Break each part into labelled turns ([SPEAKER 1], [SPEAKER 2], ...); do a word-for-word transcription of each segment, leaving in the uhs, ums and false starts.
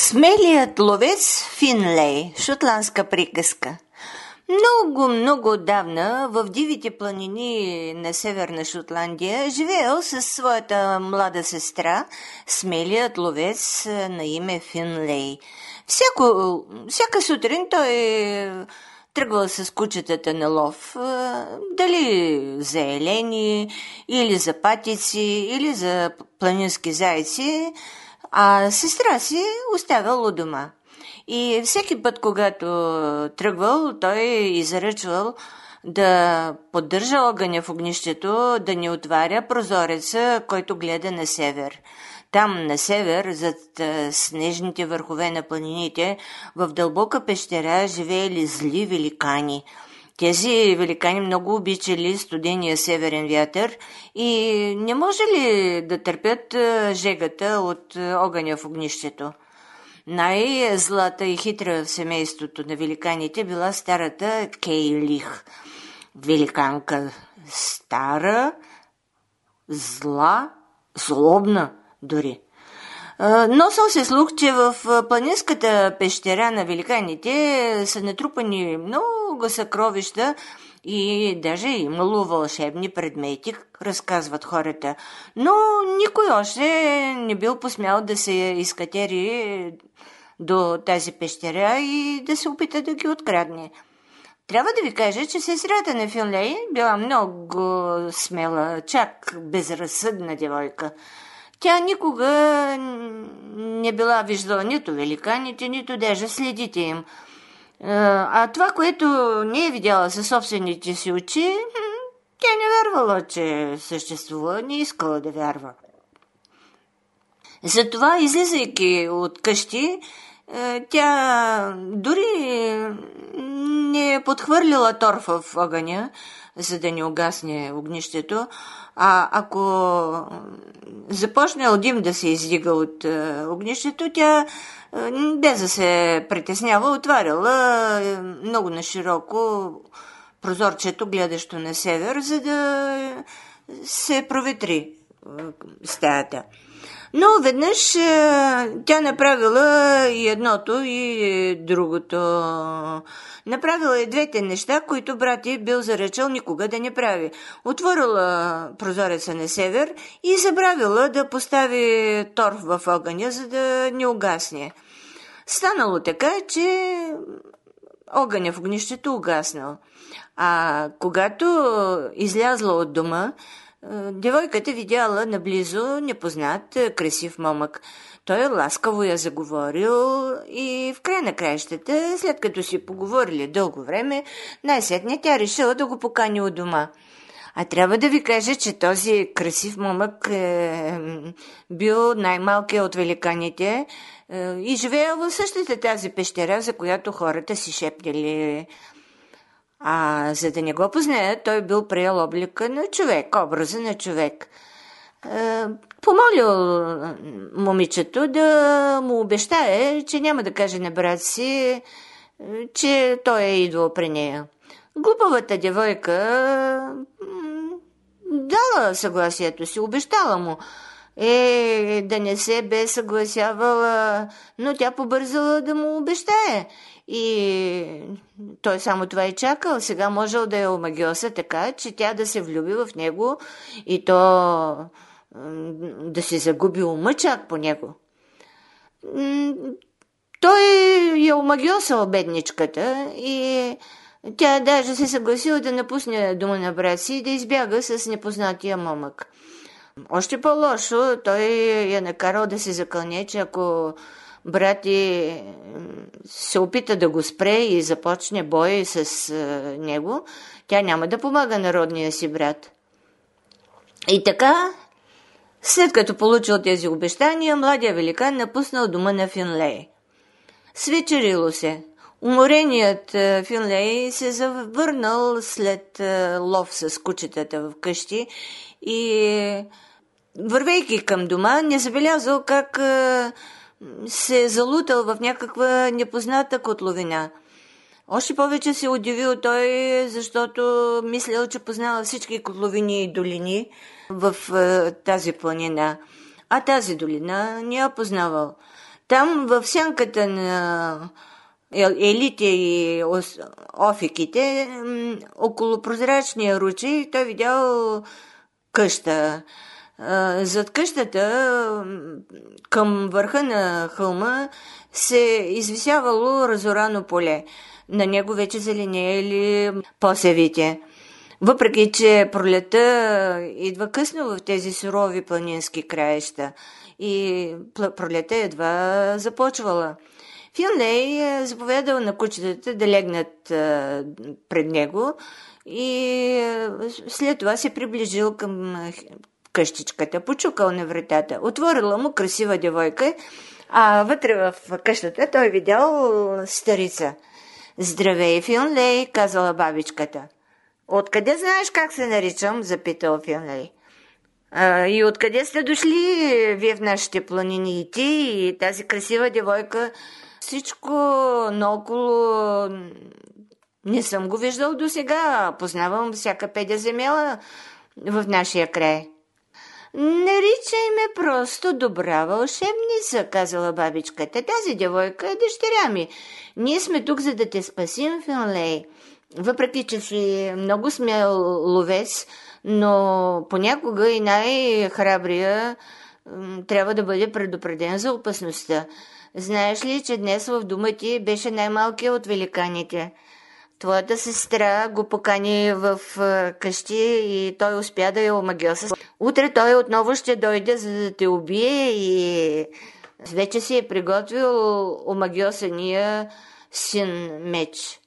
[SPEAKER 1] Смелият ловец Финлей. Шотландска приказка. Много, много отдавна в дивите планини на Северна Шотландия живеел със своята млада сестра, смелият ловец на име Финлей. Всяко, всяка сутрин той тръгвал с кучетата на лов, дали за елени, или за патици, или за планински зайци, а сестра си оставял у дома. И всеки път, когато тръгвал, той изръчвал да поддържа огъня в огнището, да не отваря прозореца, който гледа на север. Там, на север, зад снежните върхове на планините, в дълбока пещера живеели зли великани. Тези великани много обичали студения северен вятър и не можели да търпят жегата от огъня в огнището. Най-злата и хитра в семейството на великаните била старата Кейлих. Великанка стара, зла, злобна дори. Носил се слух, че в планинската пещера на великаните са натрупани много съкровища и даже имало вълшебни предмети, разказват хората. Но никой още не бил посмял да се изкатери до тази пещера и да се опита да ги открадне. Трябва да ви кажа, че сестрата на Финлей била много смела, чак безразсъдна девойка. Тя никога не била виждала нито великаните, нито даже следите им. А това, което не е видяла със собствените си очи, тя не вярвала, че съществува, не искала да вярва. Затова, излизайки от къщи, тя дори не е подхвърлила торф в огъня, за да не угасне огнището, а ако започнал дим да се издига от огнището, тя без да се притеснява, отваряла много нашироко прозорчето, гледащо на север, за да се проветри стаята. Но веднъж тя направила и едното, и другото. Направила и двете неща, които брат й бил заръчал никога да не прави. Отворила прозореца на север и забравила да постави торф в огъня, за да не угасне. Станало така, че огъня в огнището угаснал. А когато излязла от дома, девойката видяла наблизо непознат красив момък. Той ласкаво я заговорил и в край на краищата, след като си поговорили дълго време, най-сетне тя решила да го покани у дома. А трябва да ви кажа, че този красив момък е бил най-малкият от великаните е, и живеел в същата тази пещера, за която хората си шепнели. А за да не го познаят, той бил приел облика на човек, образа на човек. Е, помолил момичето да му обещае, че няма да каже на брат си, че той е идвал при нея. Глупавата девойка дала съгласието си, обещала му. Е, да не се бе съгласявала, но тя побързала да му обещае. И той само това и чакал. Сега можел да я омагиоса така, че тя да се влюби в него и то да се загуби ума чак по него. Той я омагиосал бедничката и тя даже се съгласила да напусне дома на брат си и да избяга с непознатия момък. Още по-лошо, той я накарал да се закълне, че ако брат й се опита да го спре и започне бой с него, тя няма да помага на родния си брат. И така, след като получил тези обещания, младия великан напуснал дома на Финлей. Свечерило се. Умореният Финлей се завърнал след лов с кучетата в къщи и, вървейки към дома, не забелязал как се е залутал в някаква непозната котловина. Още повече се удивил той, защото мислял, че познава всички котловини и долини в тази планина. А тази долина не я познавал. Там в сянката на елите и офиките, около прозрачния ручей, той видял къща. Зад къщата, към върха на хълма, се извисявало разорано поле. На него вече зеленеели посевите. Въпреки че пролета идва късно в тези сурови планински краища и пролета едва започвала. Финлей е заповядал на кучетата да легнат а, пред него и а, след това се приближил към къщичката, почукал на вратата. Отворила му красива девойка, а вътре в къщата той видял старица. Здравей, Финлей, казала бабичката. Откъде знаеш как се наричам? Запитал Финлей. А, и откъде сте дошли вие в нашите планини? И ти, и тази красива девойка? Всичко наоколо не съм го виждал до сега. Познавам всяка педя земела в нашия край. Наричай ме просто добра вълшебница, казала бабичката. Тази девойка е дъщеря ми. Ние сме тук, за да те спасим, Финлей. Въпреки че си много смел ловец, но понякога и най-храбрия трябва да бъде предупреден за опасността. Знаеш ли, че днес в дома ти беше най-малкият от великаните? Твоята сестра го покани в къщи и той успя да я омагьоса. Утре той отново ще дойде, за да те убие и вече си е приготвил омагьосания син меч.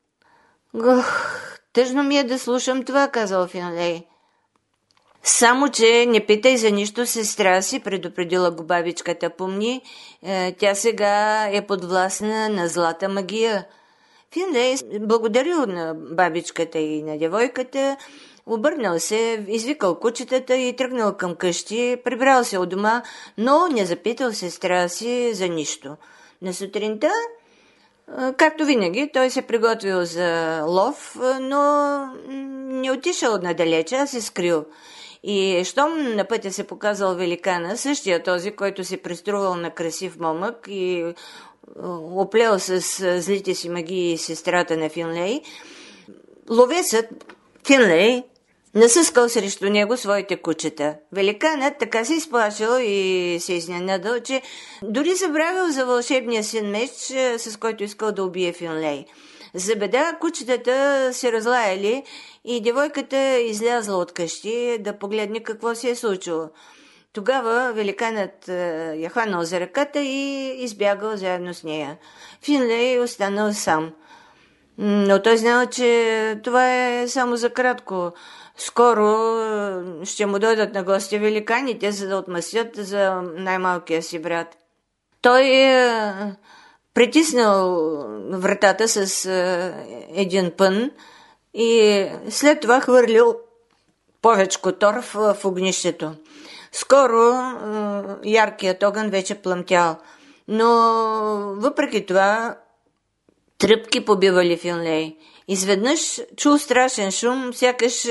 [SPEAKER 1] Гох, тъжно ми е да слушам това, казал Финлей. Само, че не питай за нищо сестра си, предупредила го бабичката. Помни, тя сега е подвластна на злата магия. Финлей благодарил на бабичката и на девойката, обърнал се, извикал кучетата и тръгнал към къщи, прибрал се от дома, но не запитал сестра си за нищо. На сутринта, както винаги, той се приготвил за лов, но не отишъл надалече, а се скрил. И щом на пътя се показал великана, същия този, който се преструвал на красив момък и оплел с злите си магии сестрата на Финлей, ловецът Финлей насъскал срещу него своите кучета. Великанът така се изплашил и се изненадал, че дори забравил за вълшебния син меч, с който искал да убие Финлей. За беда кучетата се разлаяли и девойката излязла от къщи да погледне какво се е случило. Тогава великанът я хванал за ръката и избягал заедно с нея. Финлей останал сам. Но той знал, че това е само за кратко. Скоро ще му дойдат на гости великаните, за да отмъстят за най-малкия си брат. Той е притиснал вратата с един пън и след това хвърлил повечко торф в огнището. Скоро яркият огън вече плъмтял, но въпреки това тръпки побивали Финлей. Изведнъж чул страшен шум, сякаш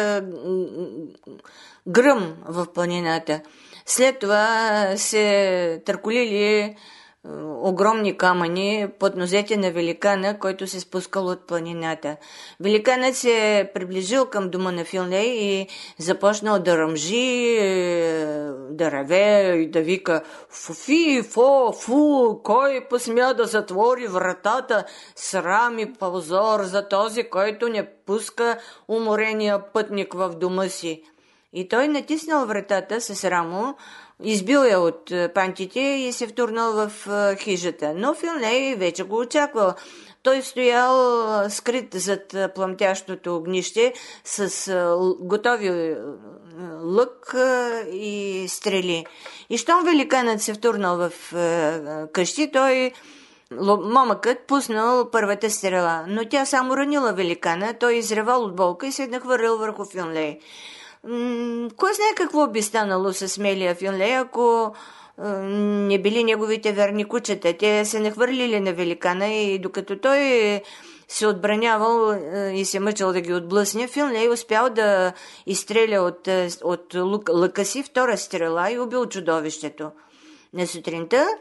[SPEAKER 1] гръм в планината. След това се търколили огромни камъни под нозете на великана, който се спускал от планината. Великанът се приближил към дома на Финлей и започнал да ръмжи, да реве и да вика: «Фу-фи, фо, фу, кой посмя да затвори вратата? Срам и позор за този, който не пуска уморения пътник в дома си». И той натиснал вратата с рамо, избил я от пантите и се втурнал в хижата. Но Финлей вече го очаквал. Той стоял скрит зад пламтящото огнище с готови лък и стрели. И щом великанът се втурнал в къщи, той, момъкът, пуснал първата стрела. Но тя само ранила великана, той изревал от болка и се нахвърлил върху Финлей. Кой знае какво би станало с смелия Финлей, ако не били неговите верни кучета. Те се нахвърлили на великана и докато той се отбранявал и се мъчал да ги отблъсне, Финлей успял да изстреля от, от лъка си втора стрела и убил чудовището. На сутринта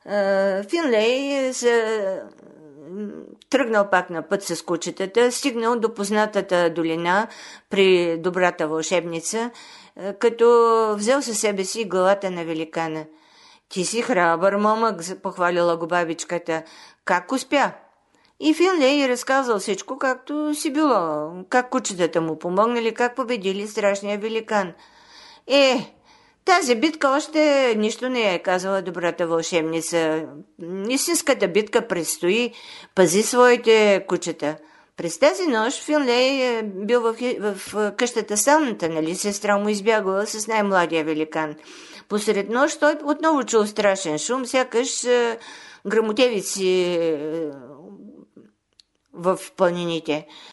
[SPEAKER 1] Финлей се тръгнал пак на път с кучетата, стигнал до познатата долина при добрата вълшебница, като взел със себе си главата на великана. Ти си храбър момък, похвалила го бабичката. Как успя? И Финлей разказал всичко, както си било, как кучетата му помогнали, как победили страшния великан. Е, тази битка още нищо не е, казала добрата вълшебница. Истинската битка предстои. Пази своите кучета. През тази нощ Финлей е бил в, в къщата сауната, нали? Сестра му избягала с най-младия великан. Посред нощ той отново чул страшен шум, сякаш е, грамотевици е, в планините.